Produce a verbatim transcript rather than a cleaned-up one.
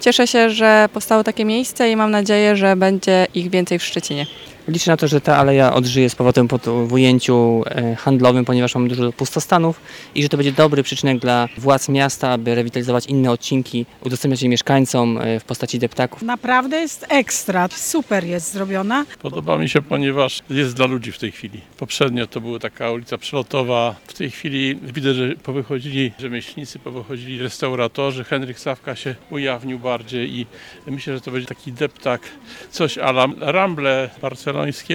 Cieszę się, że powstało takie miejsce i mam nadzieję, że będzie ich więcej w Szczecinie. Liczę na to, że ta aleja odżyje z powrotem po w ujęciu handlowym, ponieważ mamy dużo pustostanów i że to będzie dobry przyczynek dla władz miasta, aby rewitalizować inne odcinki, udostępniać je mieszkańcom w postaci deptaków. Naprawdę jest ekstra, super jest zrobiona. Podoba mi się, ponieważ jest dla ludzi w tej chwili. Poprzednio to była taka ulica przelotowa. W tej chwili widzę, że powychodzili rzemieślnicy, powychodzili restauratorzy. Henryk Sawka się ujawnił bardziej i myślę, że to będzie taki deptak, coś a la Ramble barcelońskie.